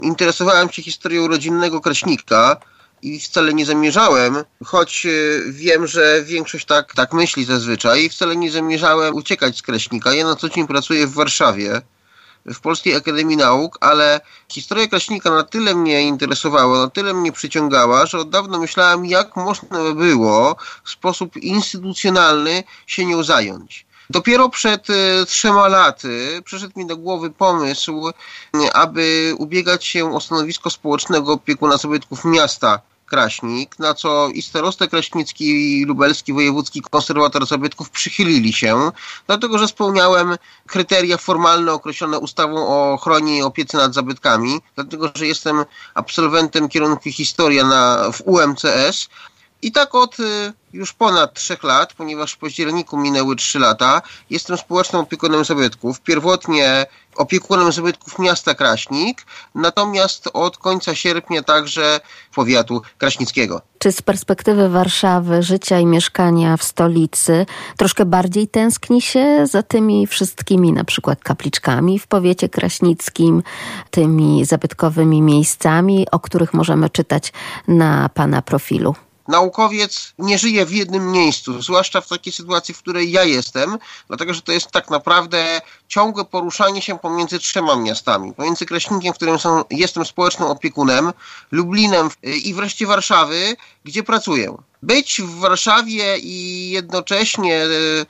Interesowałem się historią rodzinnego Kraśnika i wcale nie zamierzałem, choć wiem, że większość tak myśli zazwyczaj, wcale nie zamierzałem uciekać z Kraśnika. Ja na co dzień pracuję w Warszawie, w Polskiej Akademii Nauk, ale historia Kraśnika na tyle mnie interesowała, na tyle mnie przyciągała, że od dawna myślałem, jak można by było w sposób instytucjonalny się nią zająć. Dopiero przed 3 laty przyszedł mi do głowy pomysł, aby ubiegać się o stanowisko społecznego opiekuna zabytków miasta Kraśnik, na co i starosta kraśnicki, i lubelski wojewódzki konserwator zabytków przychylili się, dlatego że spełniałem kryteria formalne określone ustawą o ochronie i opiece nad zabytkami, dlatego że jestem absolwentem kierunku historia w UMCS. I tak od już ponad 3 lat, ponieważ w październiku minęły 3 lata, jestem społecznym opiekunem zabytków. Pierwotnie opiekunem zabytków miasta Kraśnik, natomiast od końca sierpnia także powiatu kraśnickiego. Czy z perspektywy Warszawy, życia i mieszkania w stolicy troszkę bardziej tęskni się za tymi wszystkimi na przykład kapliczkami w powiecie kraśnickim, tymi zabytkowymi miejscami, o których możemy czytać na pana profilu? Naukowiec nie żyje w jednym miejscu, zwłaszcza w takiej sytuacji, w której ja jestem, dlatego że to jest tak naprawdę ciągłe poruszanie się pomiędzy 3 miastami. Pomiędzy Kraśnikiem, w którym jestem społecznym opiekunem, Lublinem i wreszcie Warszawy, gdzie pracuję. Być w Warszawie i jednocześnie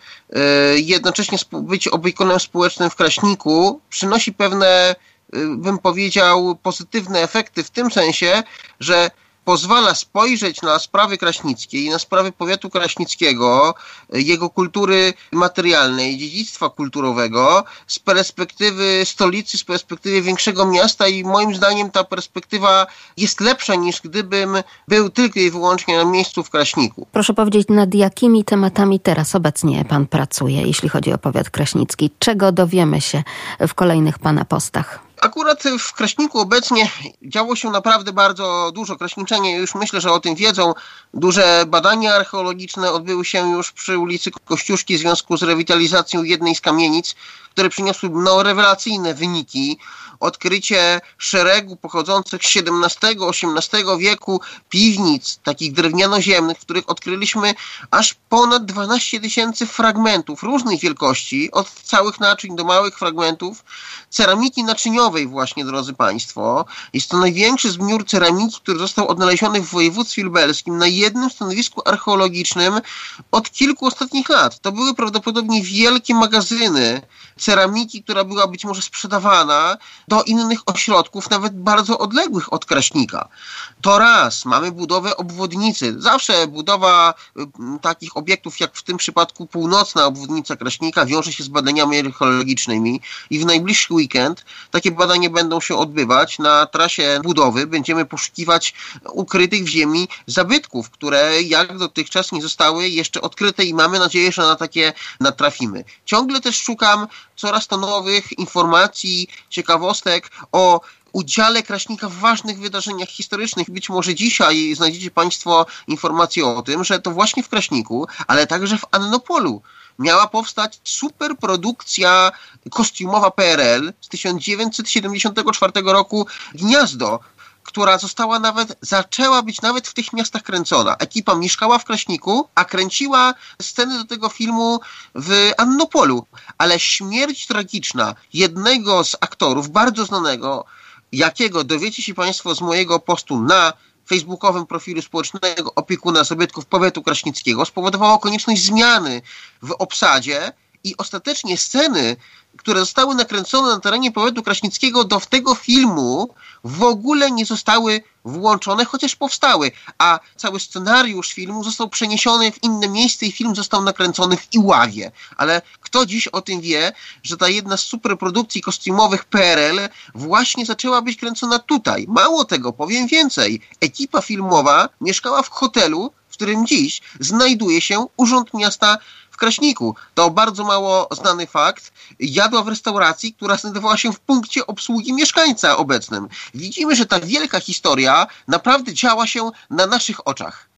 być opiekunem społecznym w Kraśniku przynosi pewne, bym powiedział, pozytywne efekty w tym sensie, że pozwala spojrzeć na sprawy kraśnickie i na sprawy powiatu kraśnickiego, jego kultury materialnej, dziedzictwa kulturowego z perspektywy stolicy, z perspektywy większego miasta i moim zdaniem ta perspektywa jest lepsza niż gdybym był tylko i wyłącznie na miejscu w Kraśniku. Proszę powiedzieć, nad jakimi tematami teraz obecnie pan pracuje, jeśli chodzi o powiat kraśnicki? Czego dowiemy się w kolejnych pana postach? Akurat w Kraśniku obecnie działo się naprawdę bardzo dużo. Kraśniczanie już myślę, że o tym wiedzą. Duże badania archeologiczne odbyły się już przy ulicy Kościuszki w związku z rewitalizacją jednej z kamienic, które przyniosły rewelacyjne wyniki. Odkrycie szeregu pochodzących z XVII-XVIII wieku piwnic, takich drewniano-ziemnych, w których odkryliśmy aż ponad 12 000 fragmentów różnych wielkości, od całych naczyń do małych fragmentów ceramiki naczyniowej właśnie, drodzy Państwo. Jest to największy zbiór ceramiki, który został odnaleziony w województwie lubelskim na jednym stanowisku archeologicznym od kilku ostatnich lat. To były prawdopodobnie wielkie magazyny ceramiki, która była być może sprzedawana do innych ośrodków, nawet bardzo odległych od Kraśnika. To raz, mamy budowę obwodnicy. Zawsze budowa takich obiektów, jak w tym przypadku północna obwodnica Kraśnika, wiąże się z badaniami archeologicznymi i w najbliższy weekend takie badania będą się odbywać. Na trasie budowy będziemy poszukiwać ukrytych w ziemi zabytków, które jak dotychczas nie zostały jeszcze odkryte i mamy nadzieję, że na takie natrafimy. Ciągle też szukam coraz to nowych informacji, ciekawostek o udziale Kraśnika w ważnych wydarzeniach historycznych. Być może dzisiaj znajdziecie Państwo informacje o tym, że to właśnie w Kraśniku, ale także w Annopolu miała powstać superprodukcja kostiumowa PRL z 1974 roku Gniazdo, która zaczęła być nawet w tych miastach kręcona. Ekipa mieszkała w Kraśniku, a kręciła sceny do tego filmu w Annopolu. Ale śmierć tragiczna jednego z aktorów, bardzo znanego, jakiego dowiecie się Państwo z mojego postu na facebookowym profilu społecznego opiekuna zabytków powiatu kraśnickiego, spowodowała konieczność zmiany w obsadzie i ostatecznie sceny, które zostały nakręcone na terenie powiatu kraśnickiego do tego filmu w ogóle nie zostały włączone, chociaż powstały, a cały scenariusz filmu został przeniesiony w inne miejsce i film został nakręcony w Iławie. Ale kto dziś o tym wie, że ta jedna z superprodukcji kostiumowych PRL właśnie zaczęła być kręcona tutaj? Mało tego, powiem więcej. Ekipa filmowa mieszkała w hotelu, w którym dziś znajduje się Urząd Miasta w Kraśniku. To bardzo mało znany fakt. Jadła w restauracji, która znajdowała się w punkcie obsługi mieszkańca obecnym. Widzimy, że ta wielka historia naprawdę działa się na naszych oczach.